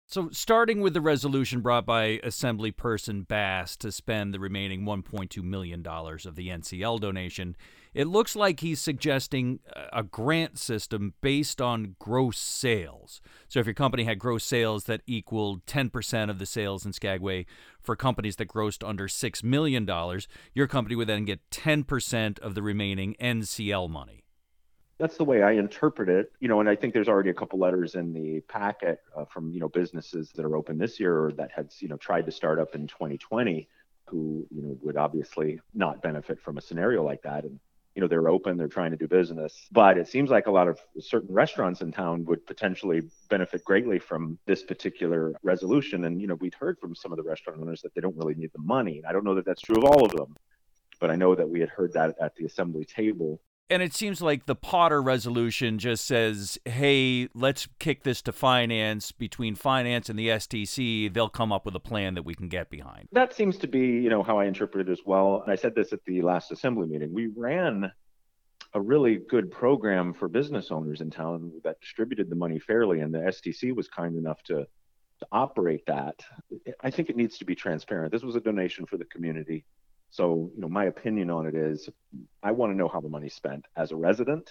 So, starting with the resolution brought by Assemblyperson Bass to spend the remaining $1.2 million of the NCL donation, it looks like he's suggesting a grant system based on gross sales. So, if your company had gross sales that equaled 10% of the sales in Skagway for companies that grossed under $6 million, your company would then get 10% of the remaining NCL money. That's the way I interpret it, and I think there's already a couple letters in the packet from, businesses that are open this year or that had, tried to start up in 2020 who, would obviously not benefit from a scenario like that. And, they're open, they're trying to do business, but it seems like a lot of certain restaurants in town would potentially benefit greatly from this particular resolution. And, we'd heard from some of the restaurant owners that they don't really need the money. I don't know that that's true of all of them, but I know that we had heard that at the assembly table. And it seems like the Potter resolution just says, hey, let's kick this to finance. Between finance and the STC, they'll come up with a plan that we can get behind. That seems to be, how I interpret it as well. And I said this at the last assembly meeting. We ran a really good program for business owners in town that distributed the money fairly, and the STC was kind enough to operate that. I think it needs to be transparent. This was a donation for the community. So, my opinion on it is I want to know how the money's spent as a resident,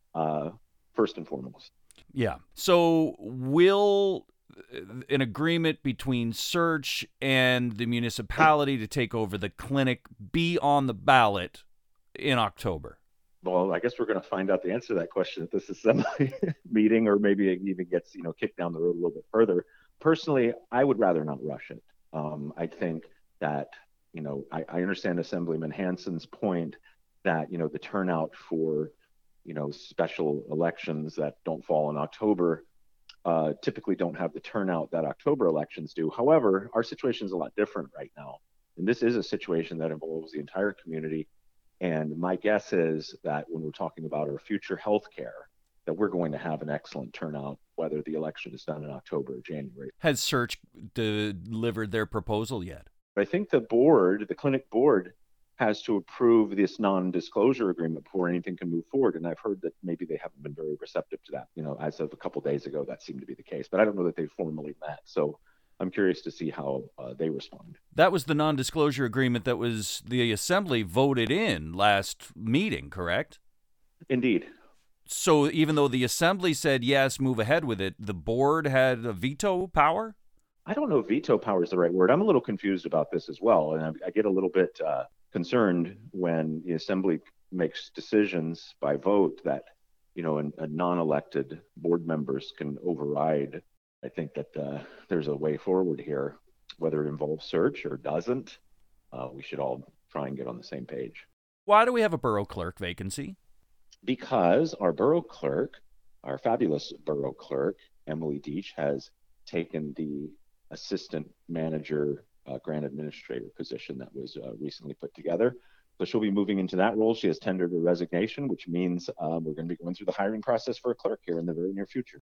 first and foremost. Yeah. So will an agreement between Search and the municipality to take over the clinic be on the ballot in October? Well, I guess we're going to find out the answer to that question at this assembly meeting, or maybe it even gets, kicked down the road a little bit further. Personally, I would rather not rush it. I think that I understand Assemblyman Hansen's point that, the turnout for, special elections that don't fall in October typically don't have the turnout that October elections do. However, our situation is a lot different right now. And this is a situation that involves the entire community. And my guess is that when we're talking about our future health care, that we're going to have an excellent turnout, whether the election is done in October or January. Has Search delivered their proposal yet? I think the clinic board, has to approve this non-disclosure agreement before anything can move forward. And I've heard that maybe they haven't been very receptive to that. As of a couple of days ago, that seemed to be the case. But I don't know that they formally met. So I'm curious to see how they respond. That was the non-disclosure agreement that was the assembly voted in last meeting, correct? Indeed. So even though the assembly said, yes, move ahead with it, the board had a veto power? I don't know if veto power is the right word. I'm a little confused about this as well. And I get a little bit concerned when the assembly makes decisions by vote that, a non-elected board members can override. I think that there's a way forward here, whether it involves Search or doesn't. We should all try and get on the same page. Why do we have a borough clerk vacancy? Because our borough clerk, our fabulous borough clerk, Emily Deach, has taken the assistant manager grant administrator position that was recently put together. So she'll be moving into that role. She has tendered her resignation, which means we're going to be going through the hiring process for a clerk here in the very near future.